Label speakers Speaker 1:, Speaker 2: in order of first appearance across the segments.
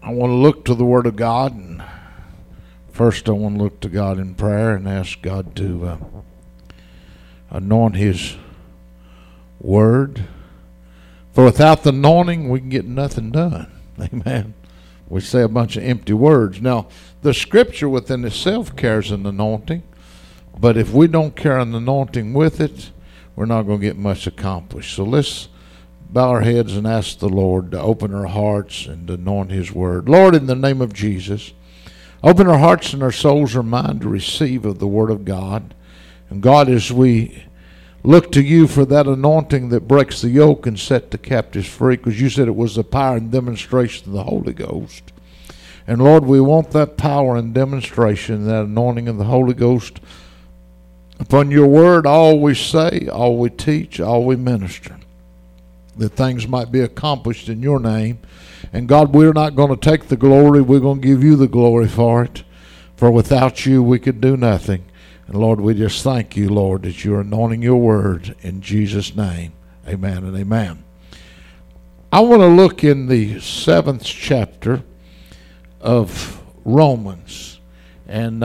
Speaker 1: I want to look to the Word of God, and first I want to look to God in prayer and ask God to anoint His Word. For without the anointing, we can get nothing done. Amen. We say a bunch of empty words. Now, the Scripture within itself carries an anointing, but if we don't carry an anointing with it, we're not going to get much accomplished. So let's bow our heads and ask the Lord to open our hearts and to anoint His Word. Lord, in the name of Jesus, open our hearts and our souls, our mind to receive of the Word of God. And God, as we look to You for that anointing that breaks the yoke and set the captives free, because You said it was the power and demonstration of the Holy Ghost. And Lord, we want that power and demonstration, that anointing of the Holy Ghost upon Your Word, all we say, all we teach, all we minister, that things might be accomplished in Your name. And God, we're not going to take the glory. We're going to give You the glory for it. For without You, we could do nothing. And Lord, we just thank You, Lord, that You're anointing Your Word in Jesus' name. Amen and amen. I want to look in the 7th chapter of Romans. And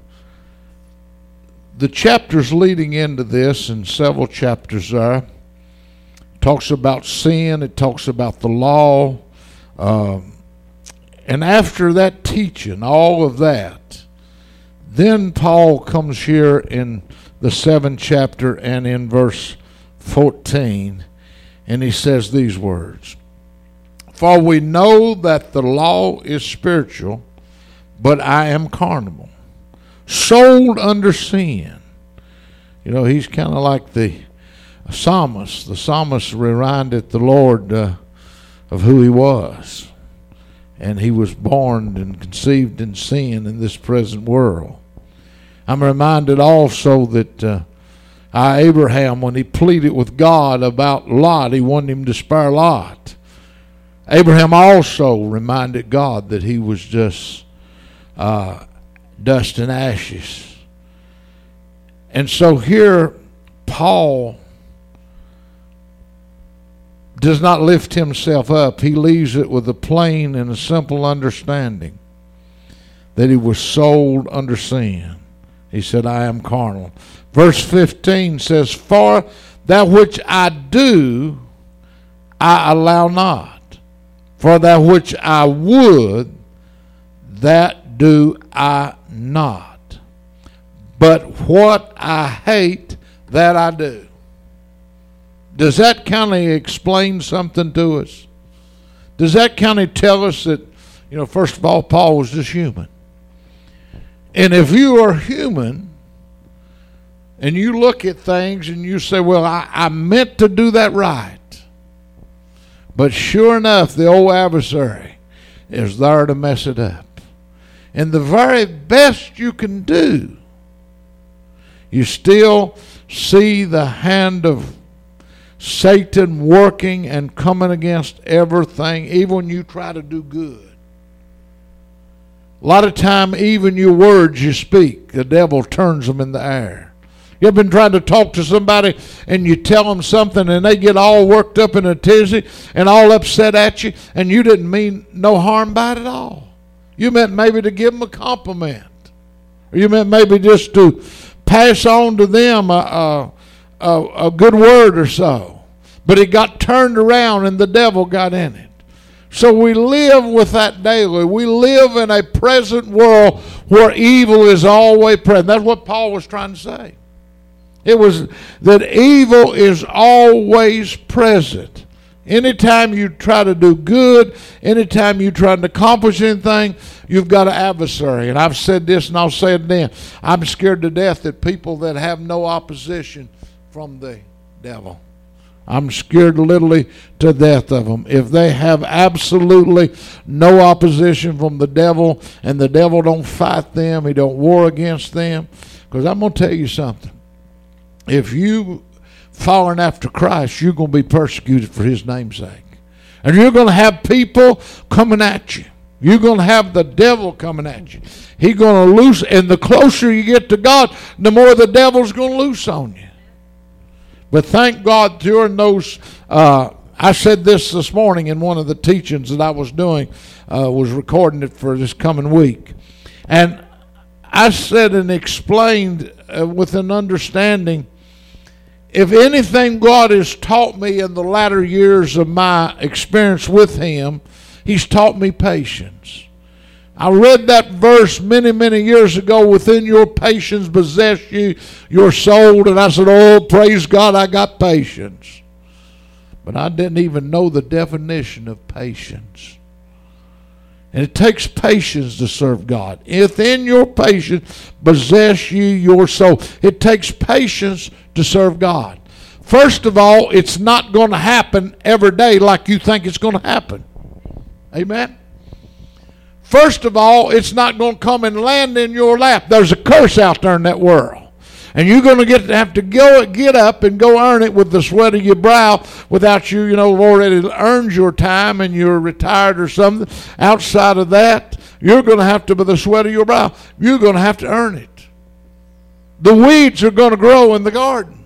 Speaker 1: the chapters leading into this, and several chapters there, talks about sin. It talks about the law. And after that teaching, all of that, then Paul comes here in the 7th chapter and in verse 14, and he says these words: For we know that the law is spiritual, but I am carnal, sold under sin. You know, he's kind of like the psalmist. The psalmist reminded the Lord of who He was. And he was born and conceived in sin in this present world. I'm reminded also that Abraham, when he pleaded with God about Lot, he wanted him to spare Lot. Abraham also reminded God that he was just dust and ashes. And so here Paul does not lift himself up. He leaves it with a plain and a simple understanding that he was sold under sin. He said, I am carnal. Verse 15 says, For that which I do, I allow not. For that which I would, that do I not. But what I hate, that I do. Does that kind of explain something to us? Does that kind of tell us that, first of all, Paul was just human? And if you are human and you look at things and you say, well, I meant to do that right. But sure enough, the old adversary is there to mess it up. And the very best you can do, you still see the hand of Satan working and coming against everything, even when you try to do good. A lot of time, even your words you speak, the devil turns them in the air. You ever been trying to talk to somebody and you tell them something and they get all worked up in a tizzy and all upset at you, and you didn't mean no harm by it at all? You meant maybe to give them a compliment. Or you meant maybe just to pass on to them a good word or so. But it got turned around and the devil got in it. So we live with that daily. We live in a present world where evil is always present. That's what Paul was trying to say. It was that evil is always present. Anytime you try to do good, anytime you try to accomplish anything, you've got an adversary. And I've said this and I'll say it again. I'm scared to death that people that have no opposition from the devil. I'm scared literally to death of them. If they have absolutely no opposition from the devil and the devil don't fight them, he don't war against them. Because I'm going to tell you something. If you following after Christ, you're going to be persecuted for His name's sake. And you're going to have people coming at you. You're going to have the devil coming at you. He's going to loose, and the closer you get to God, the more the devil's going to loose on you. But thank God during those I said this morning in one of the teachings that I was doing, was recording it for this coming week. And I said and explained with an understanding, if anything God has taught me in the latter years of my experience with Him, He's taught me patience. I read that verse many, many years ago, within your patience possess you your soul. And I said, oh, praise God, I got patience. But I didn't even know the definition of patience. And it takes patience to serve God. If in your patience possess you your soul. It takes patience to serve God. First of all, it's not going to happen every day like you think it's going to happen. Amen? First of all, it's not going to come and land in your lap. There's a curse out there in that world. And you're going to have to get up and go earn it with the sweat of your brow without you, already earned your time and you're retired or something. Outside of that, you're going to have to, with the sweat of your brow, you're going to have to earn it. The weeds are going to grow in the garden.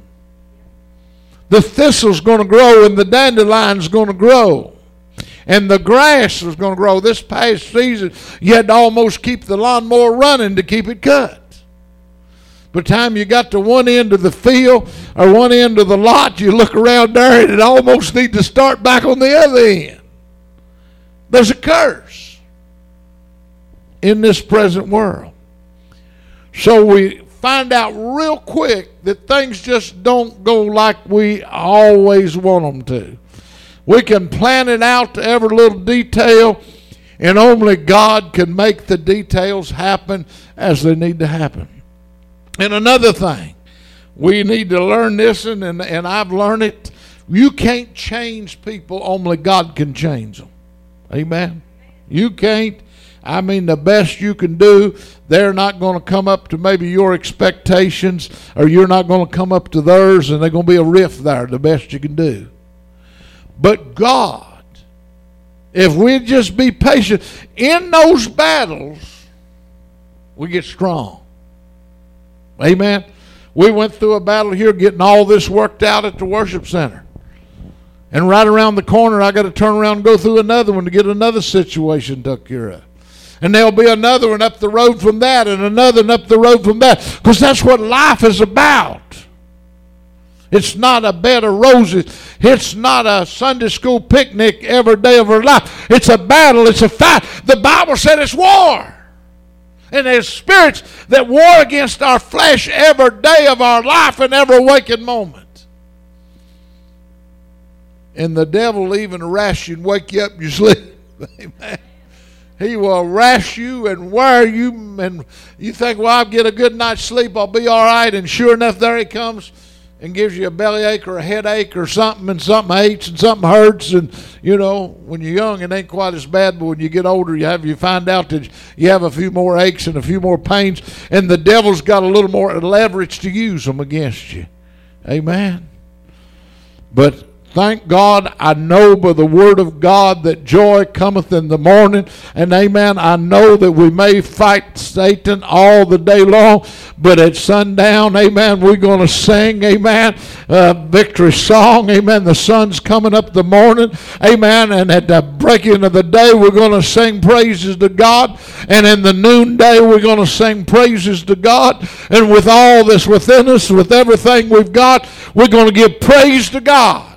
Speaker 1: The thistle's going to grow and the dandelion's going to grow. And the grass is going to grow. This past season, you had to almost keep the lawnmower running to keep it cut. By the time you got to one end of the field or one end of the lot, you look around there and it almost needs to start back on the other end. There's a curse in this present world. So we find out real quick that things just don't go like we always want them to. We can plan it out to every little detail, and only God can make the details happen as they need to happen. And another thing, we need to learn this, and I've learned it. You can't change people, only God can change them. Amen? You can't. I mean, the best you can do, they're not going to come up to maybe your expectations, or you're not going to come up to theirs, and there's going to be a rift there, the best you can do. But God, if we just be patient in those battles, we get strong. Amen. We went through a battle here getting all this worked out at the worship center. And right around the corner, I got to turn around and go through another one to get another situation took care of. And there'll be another one up the road from that, and another one up the road from that. Because that's what life is about. It's not a bed of roses. It's not a Sunday school picnic every day of our life. It's a battle. It's a fight. The Bible said it's war. And there's spirits that war against our flesh every day of our life and every waking moment. And the devil will even harass you and wake you up in your sleep. Amen. He will harass you and wear you. And you think, well, I'll get a good night's sleep. I'll be all right. And sure enough, there he comes. And gives you a bellyache or a headache or something, and something aches and something hurts. And, when you're young, it ain't quite as bad, but when you get older, you find out that you have a few more aches and a few more pains, and the devil's got a little more leverage to use them against you. Amen. But thank God, I know by the word of God that joy cometh in the morning. And amen, I know that we may fight Satan all the day long, but at sundown, amen, we're going to sing, amen, victory song, amen. The sun's coming up the morning, amen, and at the breaking of the day, we're going to sing praises to God. And in the noonday, we're going to sing praises to God. And with all this within us, with everything we've got, we're going to give praise to God.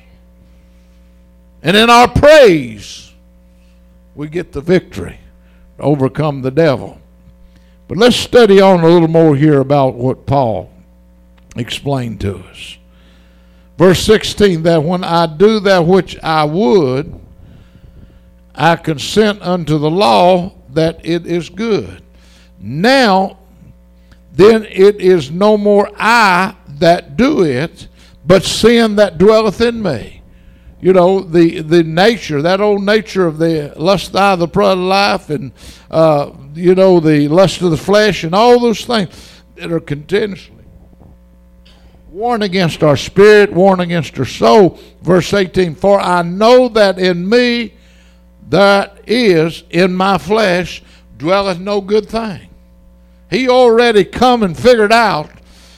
Speaker 1: And in our praise, we get the victory to overcome the devil. But let's study on a little more here about what Paul explained to us. Verse 16, that when I do that which I would, I consent unto the law that it is good. Now, then it is no more I that do it, but sin that dwelleth in me. The nature, that old nature of the lust of the eye, the pride of life, and, the lust of the flesh, and all those things that are continuously warring against our spirit, warring against our soul. Verse 18, for I know that in me, that is, in my flesh, dwelleth no good thing. He already come and figured out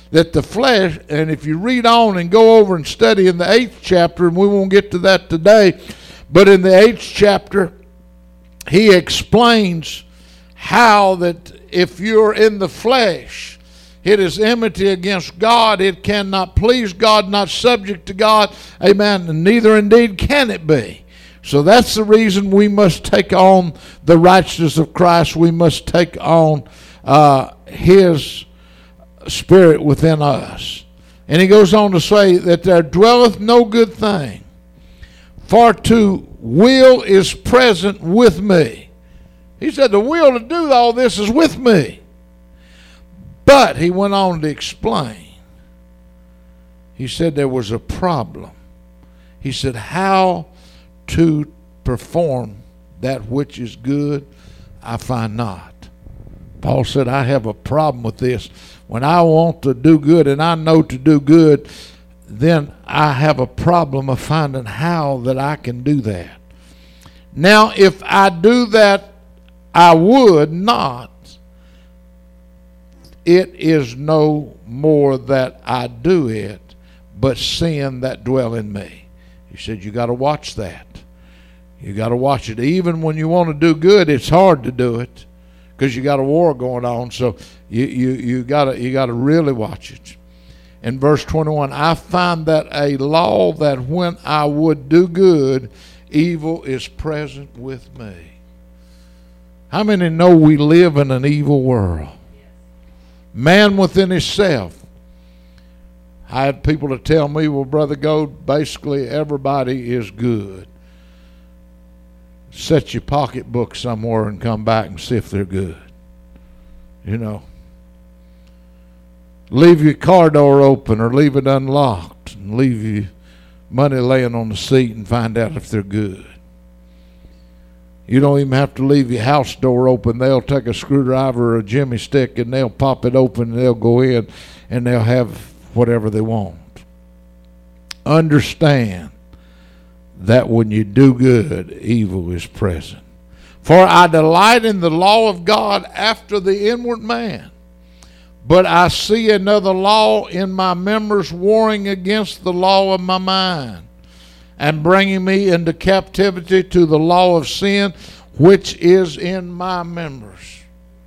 Speaker 1: that the flesh, and if you read on and go over and study in the 8th chapter, and we won't get to that today, but in the 8th chapter, he explains how that if you're in the flesh, it is enmity against God. It cannot please God, not subject to God. Amen. And neither indeed can it be. So that's the reason we must take on the righteousness of Christ. We must take on his Spirit within us. And he goes on to say that there dwelleth no good thing, for to will is present with me. He said the will to do all this is with me. But he went on to explain. He said there was a problem. He said how to perform that which is good, I find not. Paul said, I have a problem with this. When I want to do good and I know to do good, then I have a problem of finding how that I can do that. Now, if I do that, I would not. It is no more that I do it, but sin that dwell in me. He said, you got to watch that. You got to watch it. Even when you want to do good, it's hard to do it because you got a war going on. So you got to really watch it. In verse 21, I find that a law that when I would do good, evil is present with me. How many know we live in an evil world? Man within himself. I had people to tell me, well, Brother Gold, basically everybody is good. Set your pocketbook somewhere and come back and see if they're good. You know. Leave your car door open or leave it unlocked and leave your money laying on the seat and find out if they're good. You don't even have to leave your house door open. They'll take a screwdriver or a jimmy stick and they'll pop it open and they'll go in and they'll have whatever they want. Understand that when you do good, evil is present. For I delight in the law of God after the inward man. But I see another law in my members warring against the law of my mind, and bringing me into captivity to the law of sin, which is in my members.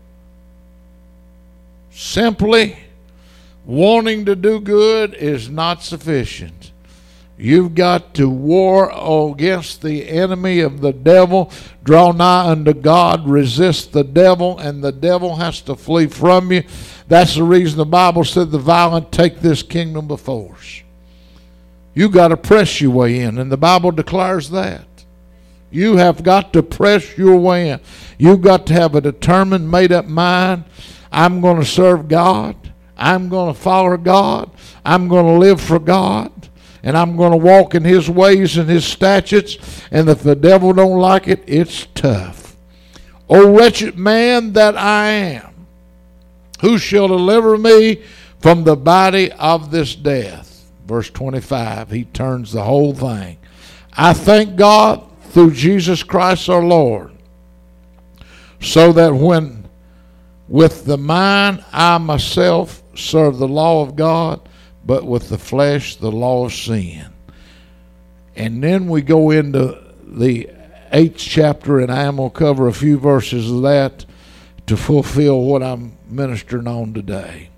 Speaker 1: Simply wanting to do good is not sufficient. You've got to war against the enemy of the devil. Draw nigh unto God, resist the devil, and the devil has to flee from you. That's the reason the Bible said the violent take this kingdom by force. You got to press your way in, and the Bible declares that. You have got to press your way in. You've got to have a determined, made-up mind. I'm going to serve God. I'm going to follow God. I'm going to live for God. And I'm going to walk in his ways and his statutes. And if the devil don't like it, it's tough. O wretched man that I am, who shall deliver me from the body of this death? Verse 25, he turns the whole thing. I thank God through Jesus Christ our Lord, so that when with the mind I myself serve the law of God, but with the flesh the law of sin. And then we go into the 8th chapter, and I'm going to cover a few verses of that to fulfill what I'm ministering on today.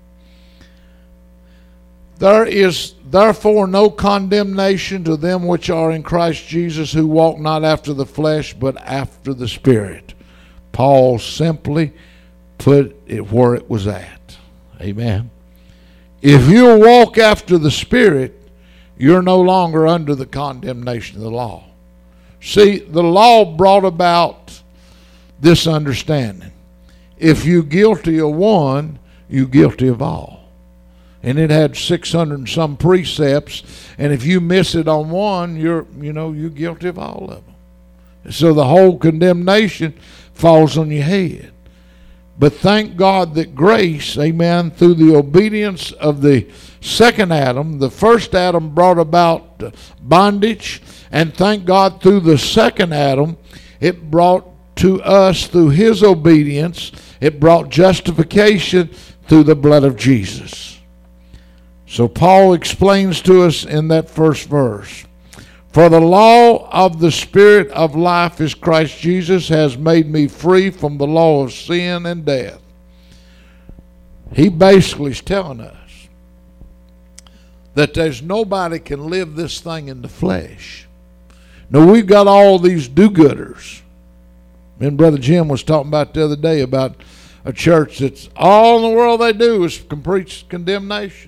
Speaker 1: There is therefore no condemnation to them which are in Christ Jesus, who walk not after the flesh, but after the Spirit. Paul simply put it where it was at. Amen. If you walk after the Spirit, you're no longer under the condemnation of the law. See, the law brought about this understanding. If you're guilty of one, you're guilty of all. And it had 600 and some precepts, and if you miss it on one, you're guilty of all of them. So the whole condemnation falls on your head. But thank God that grace, amen, through the obedience of the second Adam, the first Adam brought about bondage, and thank God through the second Adam, it brought to us through his obedience, it brought justification through the blood of Jesus. So Paul explains to us in that first verse, for the law of the Spirit of life is Christ Jesus has made me free from the law of sin and death. He basically is telling us that there's nobody can live this thing in the flesh. Now, we've got all these do-gooders. Me and Brother Jim was talking about the other day about a church that's all in the world they do is preach condemnation.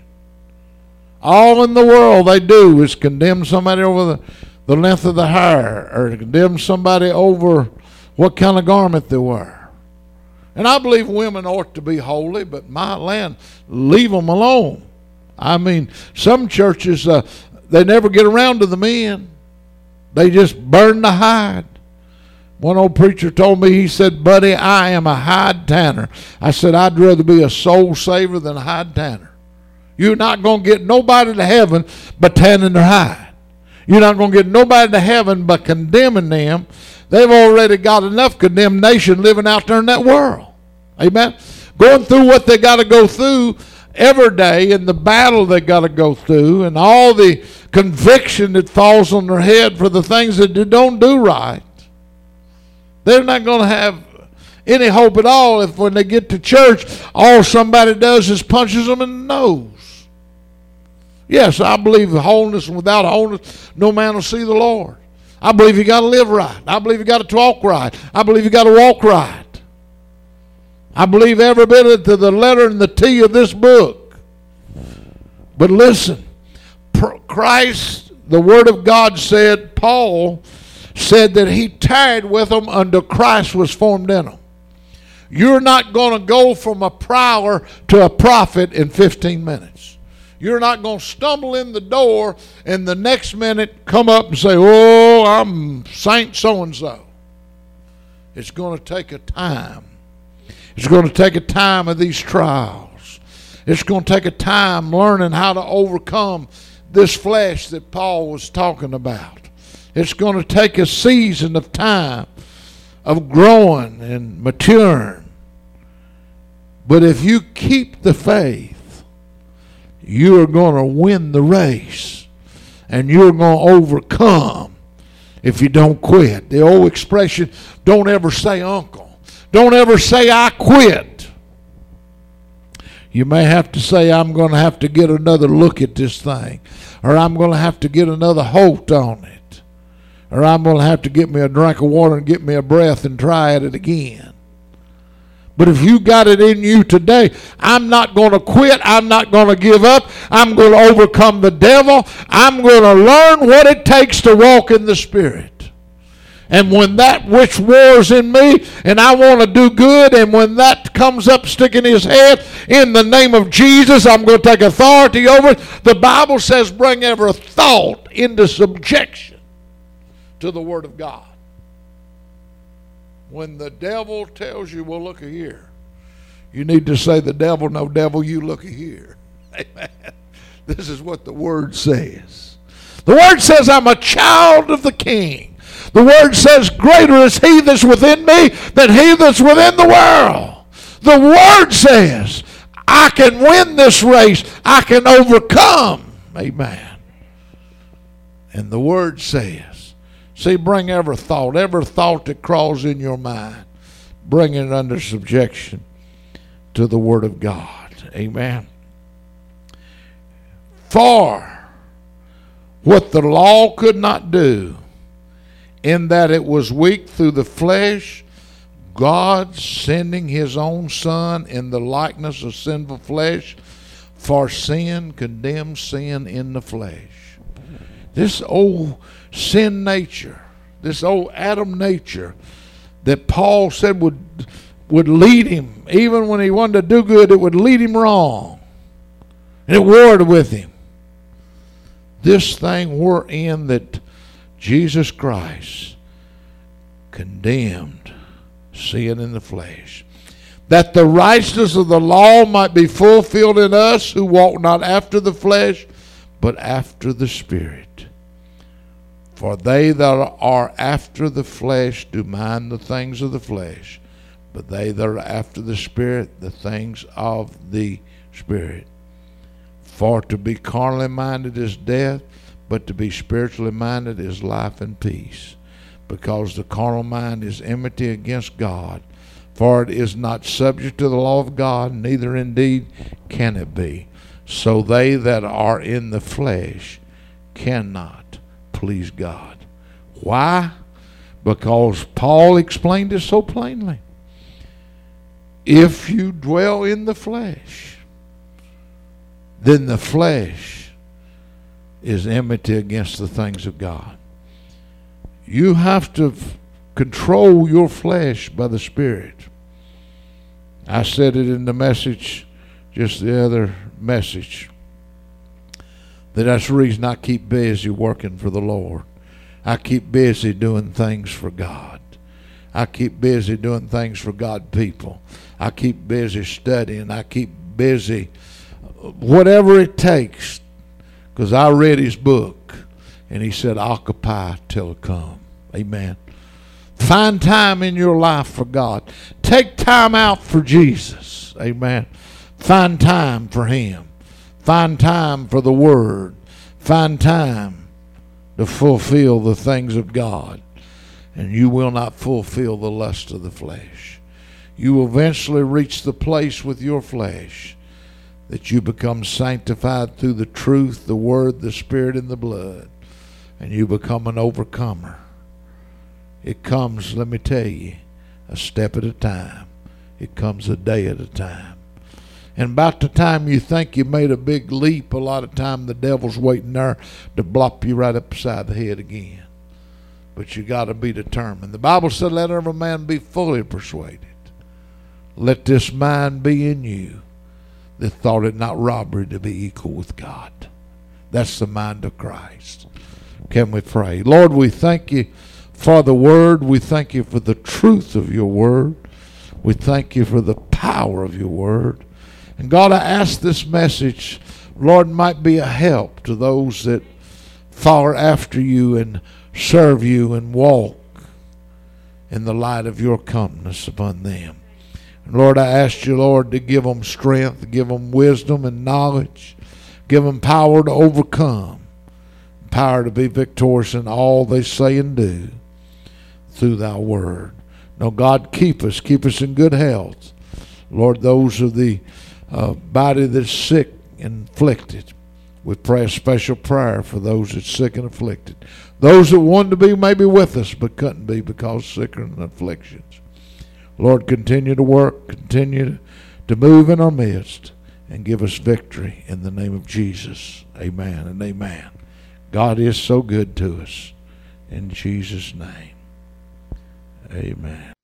Speaker 1: All in the world they do is condemn somebody over the length of the hair, or condemn somebody over what kind of garment they wear. And I believe women ought to be holy, but my land, leave them alone. I mean, some churches, they never get around to the men. They just burn the hide. One old preacher told me, he said, buddy, I am a hide tanner. I said, I'd rather be a soul saver than a hide tanner. You're not going to get nobody to heaven by tanning their hide. You're not going to get nobody to heaven by condemning them. They've already got enough condemnation living out there in that world. Amen? Going through what they got to go through every day, and the battle they got to go through, and all the conviction that falls on their head for the things that they don't do right. They're not going to have any hope at all if when they get to church, all somebody does is punches them in the nose. Yes, I believe wholeness, and without wholeness, no man will see the Lord. I believe you got to live right. I believe you got to talk right. I believe you got to walk right. I believe every bit of to the letter and the T of this book. But listen, Christ, the Word of God said, Paul said that he tarried with them until Christ was formed in them. You're not going to go from a prowler to a prophet in 15 minutes. You're not going to stumble in the door and the next minute come up and say, oh, I'm Saint so-and-so. It's going to take a time. It's going to take a time of these trials. It's going to take a time learning how to overcome this flesh that Paul was talking about. It's going to take a season of time of growing and maturing. But if you keep the faith, you are going to win the race. And you're going to overcome if you don't quit. The old expression, don't ever say uncle. Don't ever say I quit. You may have to say I'm going to have to get another look at this thing. Or I'm going to have to get another hold on it. Or I'm going to have to get me a drink of water and get me a breath and try at it again. But if you got it in you today, I'm not going to quit. I'm not going to give up. I'm going to overcome the devil. I'm going to learn what it takes to walk in the Spirit. And when that which wars in me, and I want to do good, and when that comes up sticking his head, in the name of Jesus, I'm going to take authority over it. The Bible says bring every thought into subjection to the Word of God. When the devil tells you, well, look here, you need to say, the devil, no devil, you look here. Amen. This is what the Word says. The Word says I'm a child of the King. The Word says, greater is he that's within me than he that's within the world. The Word says, I can win this race. I can overcome. Amen. And the Word says, see, bring every thought that crawls in your mind, bring it under subjection to the Word of God. Amen. For what the law could not do, in that it was weak through the flesh, God sending his own Son in the likeness of sinful flesh, for sin condemns sin in the flesh. This old sin nature, this old Adam nature that Paul said would lead him, even when he wanted to do good, it would lead him wrong. And it warred with him. This thing we're in that Jesus Christ condemned sin in the flesh, that the righteousness of the law might be fulfilled in us who walk not after the flesh, but after the Spirit. For they that are after the flesh do mind the things of the flesh, but they that are after the Spirit, the things of the Spirit. For to be carnally minded is death, but to be spiritually minded is life and peace. Because the carnal mind is enmity against God, for it is not subject to the law of God, neither indeed can it be. So they that are in the flesh cannot please God. Why? Because Paul explained it so plainly. If you dwell in the flesh, then the flesh is enmity against the things of God. You have to control your flesh by the Spirit. I said it in the message, just the other message, that's the reason I keep busy working for the Lord. I keep busy doing things for God. I keep busy doing things for God people. I keep busy studying. I keep busy, whatever it takes, because I read his book, and he said, occupy till it come. Amen. Find time in your life for God. Take time out for Jesus. Amen. Find time for him. Find time for the Word. Find time to fulfill the things of God. And you will not fulfill the lust of the flesh. You will eventually reach the place with your flesh that you become sanctified through the truth, the Word, the Spirit, and the blood. And you become an overcomer. It comes, let me tell you, a step at a time. It comes a day at a time. And about the time you think you made a big leap, a lot of time the devil's waiting there to blop you right upside the head again. But you got to be determined. The Bible said, let every man be fully persuaded. Let this mind be in you that thought it not robbery to be equal with God. That's the mind of Christ. Can we pray? Lord, we thank you for the Word. We thank you for the truth of your Word. We thank you for the power of your Word. And God, I ask this message, Lord, might be a help to those that follow after you and serve you and walk in the light of your comeliness upon them. And Lord, I ask you, Lord, to give them strength, give them wisdom and knowledge, give them power to overcome, power to be victorious in all they say and do through thy word. Now, God, keep us in good health. Lord, those of the body that's sick and afflicted, we pray a special prayer for those that's sick and afflicted. Those that wanted to be maybe with us but couldn't be because sick and afflictions. Lord, continue to work, continue to move in our midst, and give us victory in the name of Jesus. Amen and amen. God is so good to us. In Jesus' name, amen.